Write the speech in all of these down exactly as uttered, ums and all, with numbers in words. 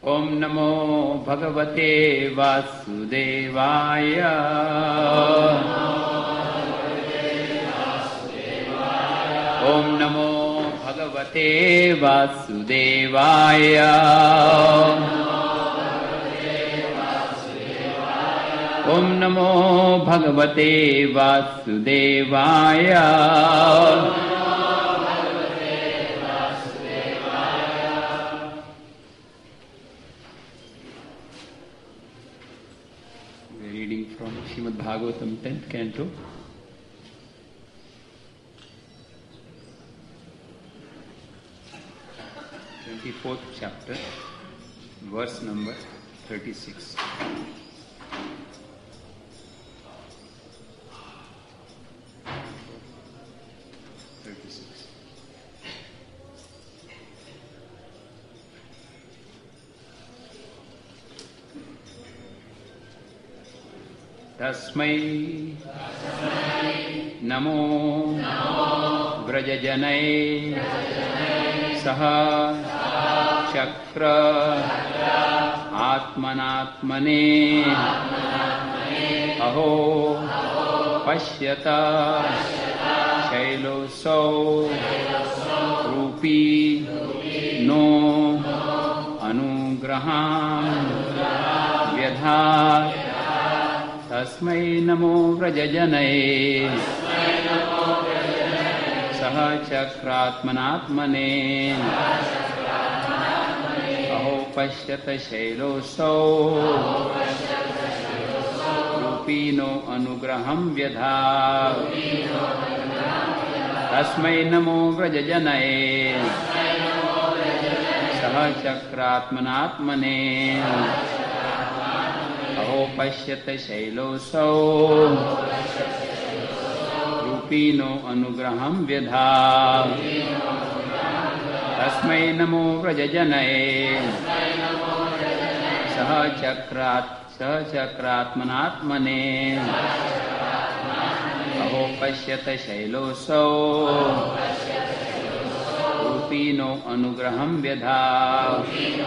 Om Namo Bhagavate Vasudevaya. Om Namo Bhagavate Vasudevaya. Om Namo Bhagavate Vasudevaya. We are reading from Srimad Bhagavatam, tenth canto. twenty-fourth chapter, verse number thirty-six. Tasmai Namo Vrajajanai Saha Chakra Atmanatmane Aho Pashyata Shailosau Rupi No Anugraham Vyadhat Tasmai Namo Vrajajanai Saha Chakratmanatmane Aho Pashyata Shailosau Rupino Anugraham Vyadhat Tasmai Namo Vrajajanai Saha Chakratmanatmane Aho Pashyata Shailosau Rupino Anugraham Vyadhat Tasmai Namo Vrajajanai Saha Chakrat Saha Chakratmanatmane Aho Pashyata Shailosau Rupino Anugraham Vyadhat.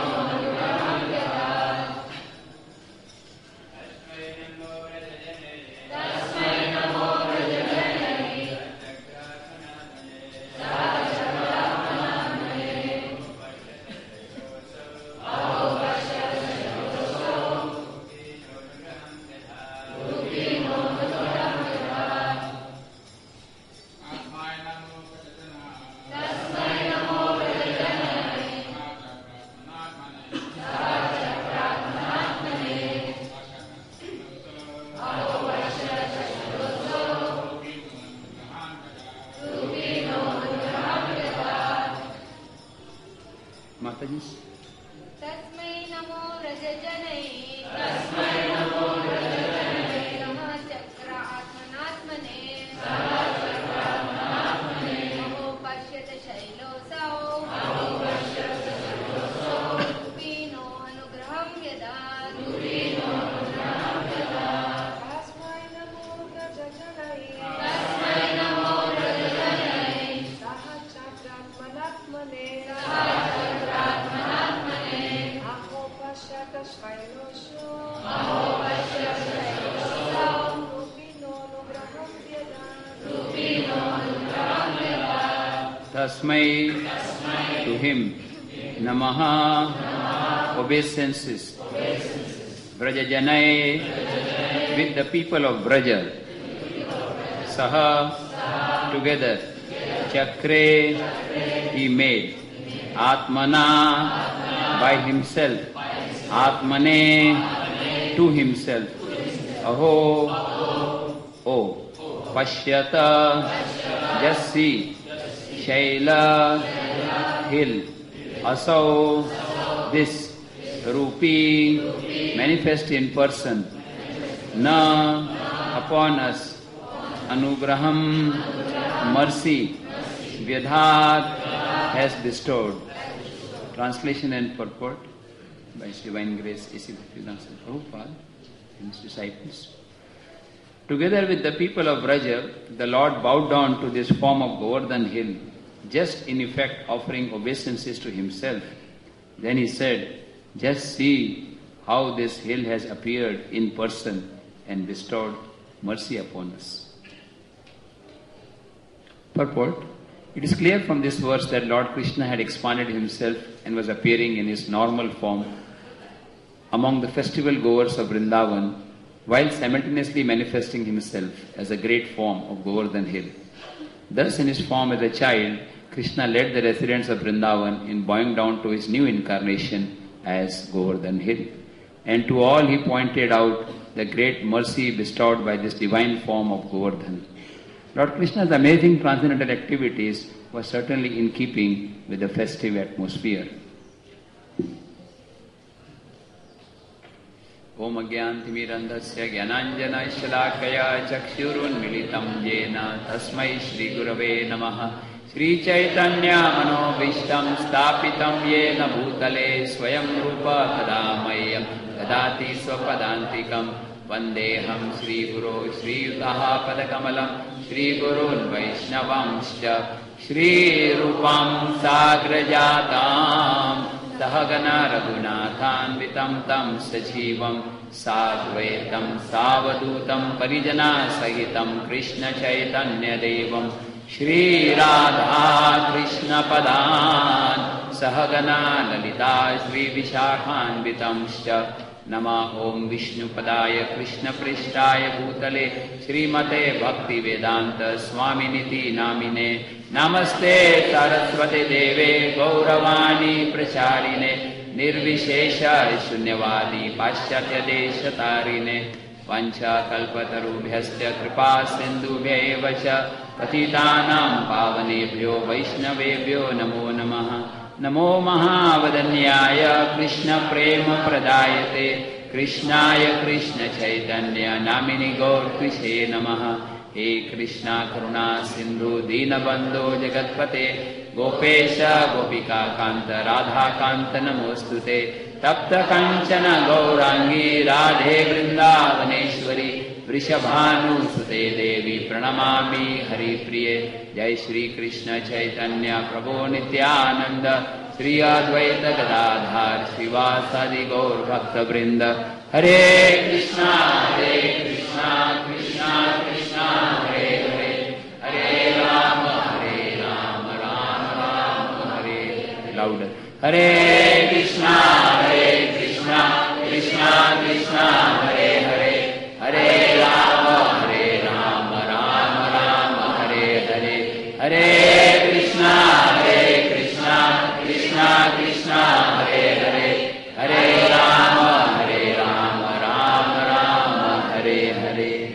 Tasmai, to him, Namaha, obeisances, Vrajajanai, with the people of Vraja, Saha, together, Chakre, he made, Atmana, by himself, Atmane, to himself, Aho, O, Pashyata, just see, Shaila, hill, Asau, this, Rupi, manifest in person, Na, upon us, Anugraham, mercy, Vyadhat, has bestowed. Translation and purport by His Divine Grace A C Bhaktivedanta Prabhupada and his disciples. Together with the people of Vraja, the Lord bowed down to this form of Govardhan hill, just in effect offering obeisances to himself. Then he said, Just see how this hill has appeared in person and bestowed mercy upon us. Purport. It is clear from this verse that Lord Krishna had expanded himself and was appearing in his normal form among the festival goers of Vrindavan, while simultaneously manifesting himself as a great form of Govardhan hill. Thus, in his form as a child, Krishna led the residents of Vrindavan in bowing down to his new incarnation as Govardhan hill. And to all he pointed out the great mercy bestowed by this divine form of Govardhan. Lord Krishna's amazing transcendental activities were certainly in keeping with the festive atmosphere. Om Agyantimirandhasya Gyananjana Shalakaya Chakshurunmilitam Jena Tasmai Shri Gurave Namaha Shri Chaitanya Manobishtam Stapitam Yena Bhutale Swayam Rupa Kadamayam Dadati Swapadantikam Vandeham Shri Guru Shri Yutaha Padakamalam Shri Gurun Vaishnavamscha Shri Rupam Sagrajatam Sahagana Raghunathan Vitam Tam Sachivam Sadvaitam Savadutam Parijana Sahitam Krishna Chaitanya Devam Shri Radha Krishna Padan Sahagana Lalita Shri Vishakhan Vitamscha Nama Om Vishnu Padaya Krishna Prishtaya Bhutale Srimate Bhakti Vedanta Swaminiti Namine Namaste Saraswate Deve Gauravani Pracharine Nirvishesha Shunyavadi Paschatya Desha Tarine Vancha Kalpatarubhyasya Kripa Sindhubhya Vacha Patitanam Pavanebhyo Vaishnavebhyo Namo Namaha Namo Mahavadanyaya Krishna Prema Pradayate Krishnaya Krishna Chaitanya Namini Gaur Krishe Namaha He Krishna Karuna Sindhu Dinabandho Jagatpate Gopesha Gopika Kanta Radha Kanta Namostute Tapta Kanchana Gaurangi Radhe Vrindavaneshwari Vrishabhanu Sute Devi Pranamami Hari Priye Jai Shri Krishna Chaitanya Prabhu Nityananda Shri Advaita Gadadhar Shivasadi Gaur Bhakta Vrinda Hare Krishna Hare Krishna Krishna Krishna Hare Hare Hare Rama Hare Rama Rama Rama Hare Louder Hare Krishna Hare Krishna Krishna Krishna Hare Hare Hare Rama Hare Rama Rama Rama Hare Hare Hare Krishna Hare Krishna Krishna Krishna Hare Hare Hare Rama Hare Rama Rama Rama Hare Hare.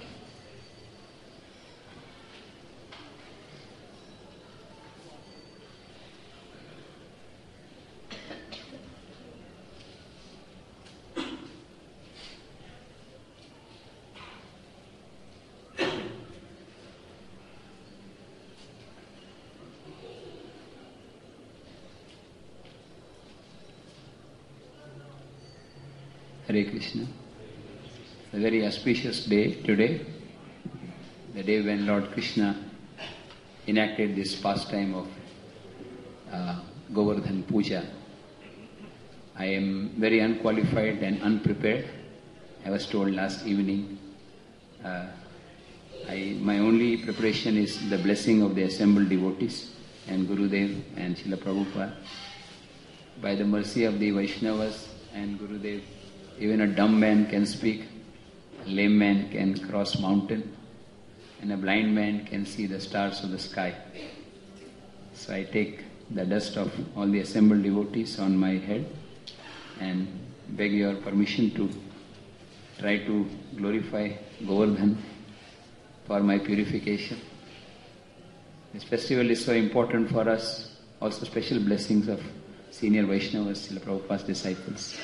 Hare Krishna. It's a very auspicious day today, the day when Lord Krishna enacted this pastime of uh, Govardhan Puja. I am very unqualified and unprepared. I was told last evening. Uh, I, my only preparation is the blessing of the assembled devotees and Gurudev and Srila Prabhupada. By the mercy of the Vaishnavas and Gurudev, even a dumb man can speak, a lame man can cross mountain, and a blind man can see the stars of the sky. So I take the dust of all the assembled devotees on my head and beg your permission to try to glorify Govardhan for my purification. This festival is so important for us, also special blessings of senior Vaishnavas, Srila Prabhupada's disciples.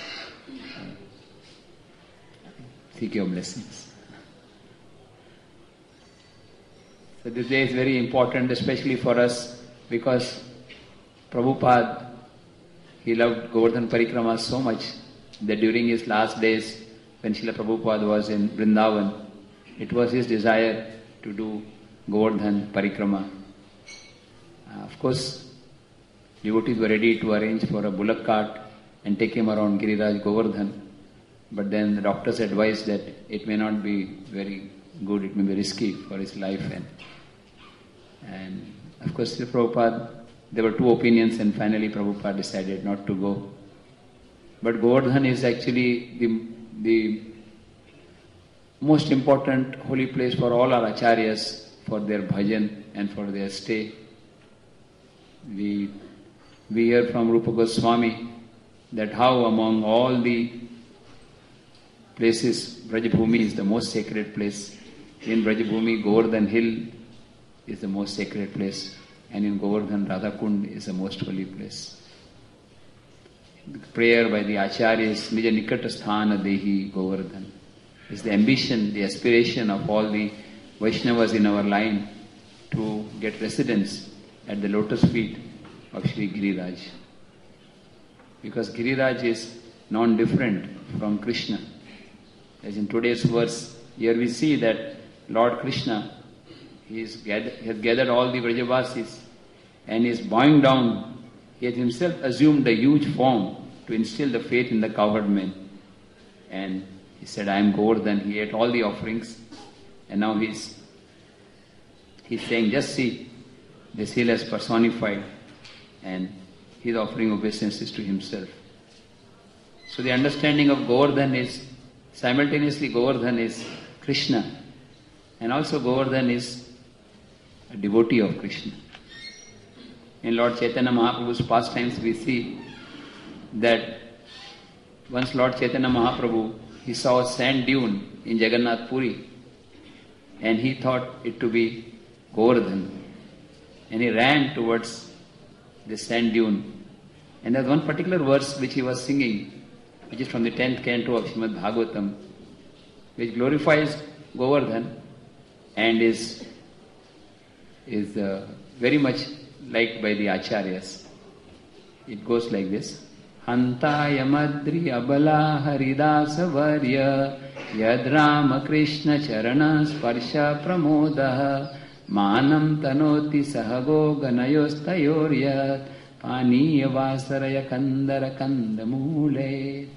Seek your blessings. So this day is very important, especially for us, because Prabhupada, he loved Govardhan Parikrama so much that during his last days, when Srila Prabhupada was in Vrindavan, it was his desire to do Govardhan Parikrama. Uh, of course, devotees were ready to arrange for a bullock cart and take him around Giriraj Govardhan. But then the doctors advised that it may not be very good, it may be risky for his life. And, and of course, Srila Prabhupada, there were two opinions, and finally Prabhupada decided not to go. But Govardhan is actually the, the most important holy place for all our acharyas, for their bhajan and for their stay. We, we hear from Rupa Goswami that how among all the places, Brajabhumi is the most sacred place. In Brajabhumi, Govardhan Hill is the most sacred place. And in Govardhan, Radhakund is the most holy place. The prayer by the Acharyas, Nija Nikatasthana Dehi Govardhan, is the ambition, the aspiration of all the Vaishnavas in our line to get residence at the lotus feet of Sri Giriraj. Because Giriraj is non-different from Krishna. As in today's verse, here we see that Lord Krishna, he, is gathered, he has gathered all the Vrajavasis and is bowing down. He has himself assumed a huge form to instill the faith in the cowherd men. And he said, I am Govardhan. He ate all the offerings. And now he's, he's saying, just see, this hill has personified. And he's offering obeisances to himself. So the understanding of Govardhan is, simultaneously Govardhan is Krishna. And also Govardhan is a devotee of Krishna. In Lord Chaitanya Mahaprabhu's pastimes we see that once Lord Chaitanya Mahaprabhu, he saw a sand dune in Jagannath Puri and he thought it to be Govardhan. And he ran towards the sand dune. And there's one particular verse which he was singing, which is from the tenth canto of Srimad Bhagavatam, which glorifies Govardhan and is, is uh, very much liked by the Acharyas. It goes like this. Hantaya madri abala haridasa varya yad rama krishna charana sparsha pramodah manam tanoti sahago ganayostayoryat paniya vasaraya kandara kandamule.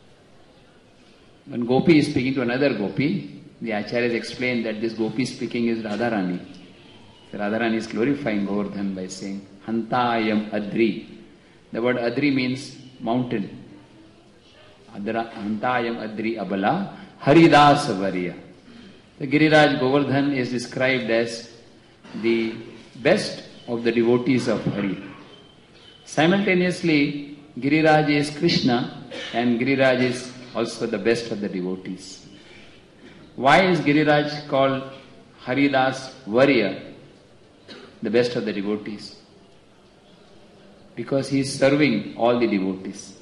When Gopi is speaking to another Gopi, the Acharyas explain that this Gopi speaking is Radharani. So Radharani is glorifying Govardhan by saying, Hantayam Adri. The word Adri means mountain. Adra, Hantayam Adri Abala Haridasa Varya. The Giriraj Govardhan is described as the best of the devotees of Hari. Simultaneously, Giriraj is Krishna and Giriraj is also the best of the devotees. Why is Giriraj called Haridas Varya, the best of the devotees? Because he is serving all the devotees.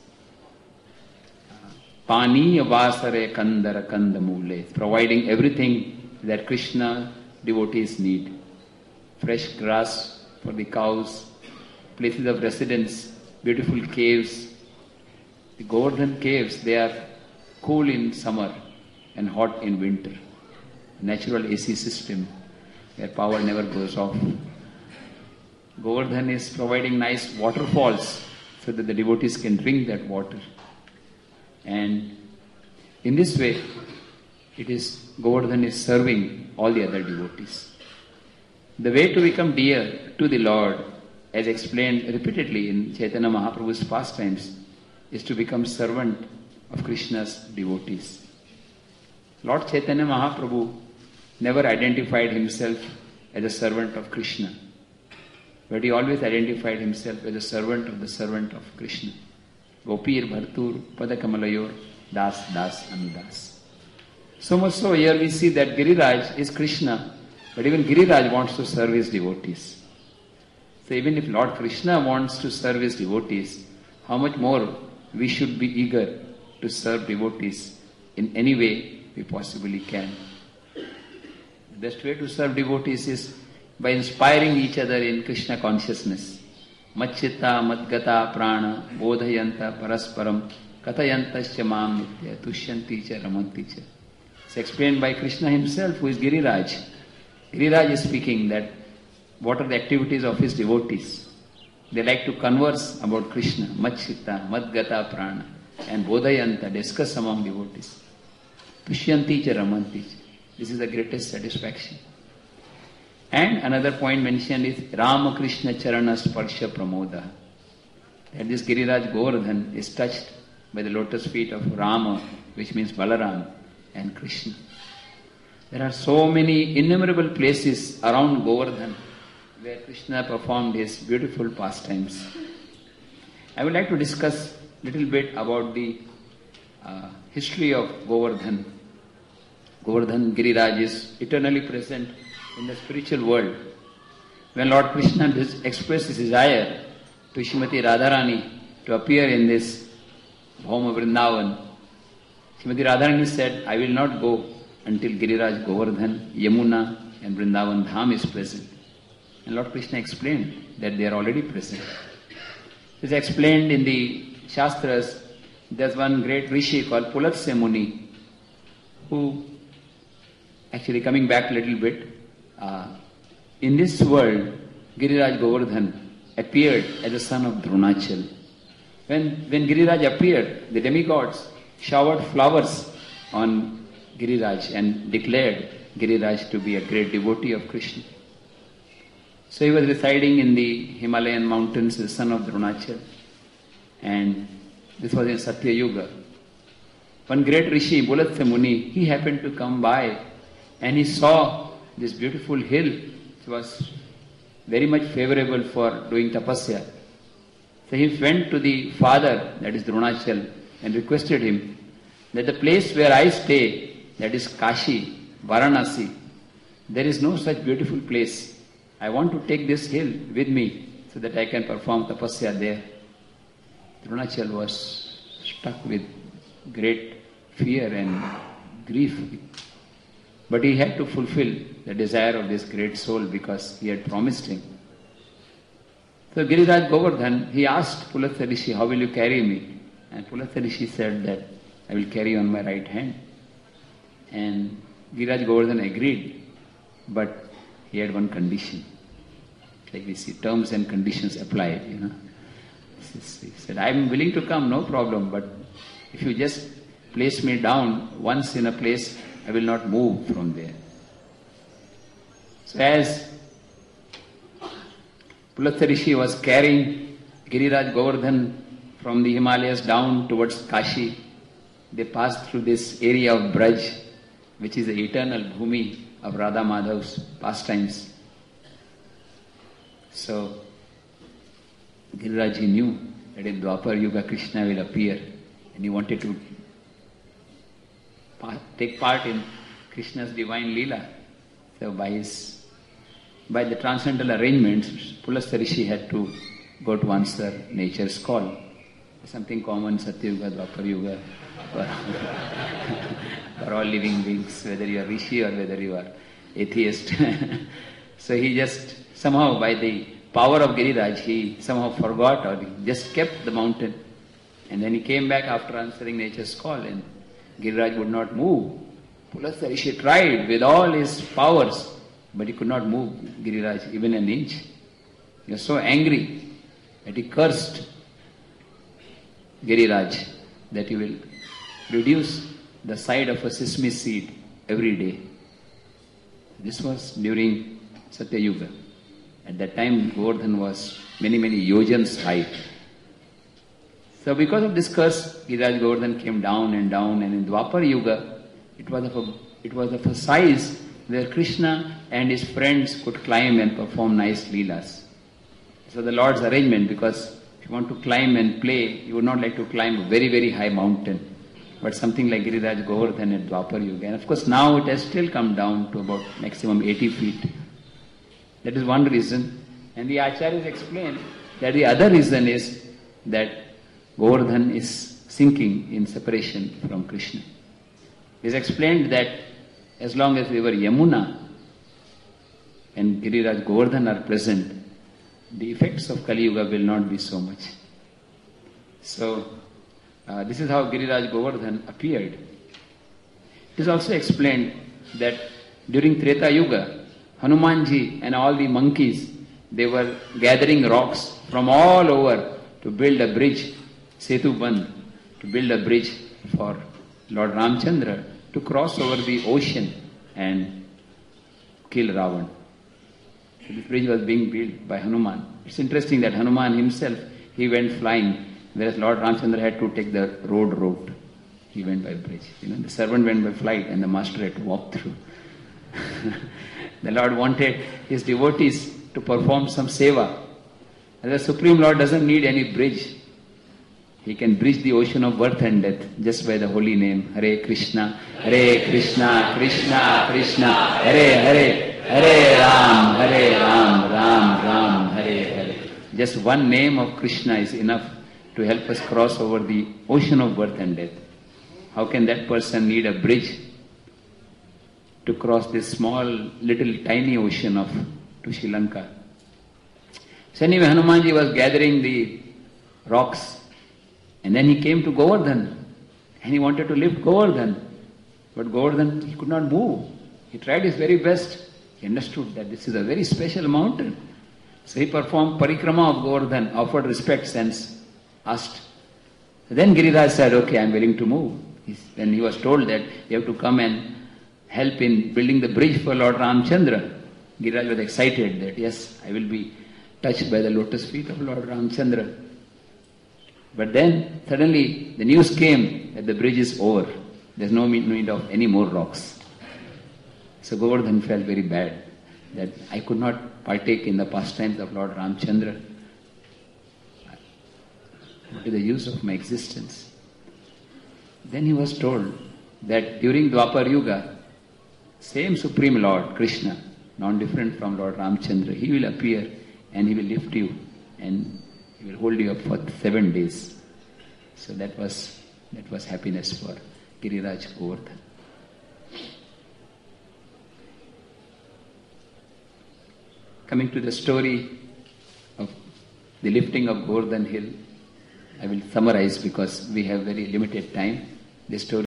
Pani Vasare Kandara Kandamule, providing everything that Krishna devotees need. Fresh grass for the cows, places of residence, beautiful caves. The Govardhan caves, they are cool in summer and hot in winter. Natural A C system where power never goes off. Govardhan is providing nice waterfalls so that the devotees can drink that water. And in this way, it is Govardhan is serving all the other devotees. The way to become dear to the Lord, as explained repeatedly in Chaitanya Mahaprabhu's pastimes, is to become servant of Krishna's devotees. Lord Chaitanya Mahaprabhu never identified himself as a servant of Krishna, but he always identified himself as a servant of the servant of Krishna. Gopir Bhartur Padakamalayur Das Das Anudas. So much so, here we see that Giriraj is Krishna, but even Giriraj wants to serve his devotees. So even if Lord Krishna wants to serve his devotees, how much more we should be eager to serve devotees in any way we possibly can. The best way to serve devotees is by inspiring each other in Krishna consciousness. Machita madgata prana bodhayanta parasparam katayantascha mam nitya tushyanti cha ramanti cha. It's explained by Krishna himself, who is Giriraj. Giriraj is speaking that what are the activities of his devotees. They like to converse about Krishna, Machchitta, Madgata Prana, and Bodhayanta, discuss among devotees. Pushyanti cha ramanti cha. This is the greatest satisfaction. And another point mentioned is Rama Krishna Charana Sparsha Pramoda. That this Giriraj Govardhan is touched by the lotus feet of Rama, which means Balaram, and Krishna. There are so many innumerable places around Govardhan where Krishna performed his beautiful pastimes. I would like to discuss a little bit about the uh, history of Govardhan. Govardhan Giriraj is eternally present in the spiritual world. When Lord Krishna expressed his desire to Srimati Radharani to appear in this home of Vrindavan, Srimati Radharani said, I will not go until Giriraj Govardhan, Yamuna and Vrindavan Dham is present. And Lord Krishna explained that they are already present. It is explained in the Shastras. There's one great rishi called Pulatsya Muni, who, actually coming back a little bit, uh, in this world, Giriraj Govardhan appeared as the son of Dronachal. When, when Giriraj appeared, the demigods showered flowers on Giriraj and declared Giriraj to be a great devotee of Krishna. So he was residing in the Himalayan mountains, the son of Dronachal, and this was in Satya Yuga. One great rishi, Pulatsya Muni, he happened to come by and he saw this beautiful hill which was very much favorable for doing tapasya. So he went to the father, that is Dronachal, and requested him that the place where I stay, that is Kashi, Varanasi, there is no such beautiful place. I want to take this hill with me so that I can perform tapasya there. Dronachal was struck with great fear and grief. But he had to fulfill the desire of this great soul because he had promised him. So Giriraj Govardhan, he asked Pulatsya Rishi, how will you carry me? And Pulatsya Rishi said that I will carry you on my right hand. And Giriraj Govardhan agreed, but he had one condition. Like we see, terms and conditions applied, you know. He said, I am willing to come, no problem, but if you just place me down once in a place, I will not move from there. So as Pulatsya Rishi was carrying Giriraj Govardhan from the Himalayas down towards Kashi, they passed through this area of Braj, which is the eternal bhumi of Radha Madhav's pastimes. So Giriraj, he knew that in Dwapar Yuga Krishna will appear, and he wanted to take part in Krishna's divine Leela. So by his, by the transcendental arrangements, Pulatsya Rishi had to go to answer nature's call. Something common, Satya Yuga, Dwapar Yuga, for, for all living beings, whether you are Rishi or whether you are atheist. So he just, somehow by the power of Giriraj, he somehow forgot or he just kept the mountain. And then he came back after answering nature's call and Giriraj would not move. Pulatsya Rishi tried with all his powers, but he could not move Giriraj even an inch. He was so angry that he cursed Giriraj that he will reduce the side of a sesame seed every day. This was during Satya Yuga. At that time, Govardhan was many, many yojans height. So because of this curse, Giriraj Govardhan came down and down, and in Dwapar Yuga, it was of a, it was of a size where Krishna and his friends could climb and perform nice leelas. So the Lord's arrangement, because if you want to climb and play, you would not like to climb a very, very high mountain, but something like Giriraj Govardhan at Dwapar Yuga. And of course now it has still come down to about maximum eighty feet. That is one reason. And the Acharyas explain that the other reason is that Govardhan is sinking in separation from Krishna. It is explained that as long as we were Yamuna and Giriraj Govardhan are present, the effects of Kali Yuga will not be so much. So, uh, this is how Giriraj Govardhan appeared. It is also explained that during Treta Yuga, Hanumanji and all the monkeys, they were gathering rocks from all over to build a bridge, Setu Bandh, to build a bridge for Lord Ramchandra to cross over the ocean and kill Ravan. So this bridge was being built by Hanuman. It's interesting that Hanuman himself, he went flying, whereas Lord Ramchandra had to take the road route. He went by bridge. You know, the servant went by flight and the master had to walk through. The Lord wanted his devotees to perform some seva. And the Supreme Lord doesn't need any bridge. He can bridge the ocean of birth and death just by the holy name. Hare Krishna, Hare Krishna, Krishna Krishna, Hare Hare, Hare Ram, Hare Ram, Ram Ram, Hare Hare. Just one name of Krishna is enough to help us cross over the ocean of birth and death. How can that person need a bridge to cross this small, little, tiny ocean of to Sri Lanka? So anyway, Hanumanji was gathering the rocks, and then he came to Govardhan, and he wanted to lift Govardhan, but Govardhan, he could not move. He tried his very best. He understood that this is a very special mountain. So he performed parikrama of Govardhan, offered respects and asked. Then Giriraj said, okay, I am willing to move. Then he was told that you have to come and help in building the bridge for Lord Ramchandra. Giriraj was excited that yes, I will be touched by the lotus feet of Lord Ramchandra. But then suddenly the news came that the bridge is over. There is no need of any more rocks. So Govardhan felt very bad that I could not partake in the pastimes of Lord Ramchandra. What is the use of my existence? Then he was told that during Dwapar Yuga, same Supreme Lord, Krishna, non-different from Lord Ramchandra, he will appear and he will lift you and he will hold you up for seven days. So that was that was happiness for Giriraj Govardhan. Coming to the story of the lifting of Govardhan Hill, I will summarize because we have very limited time. The story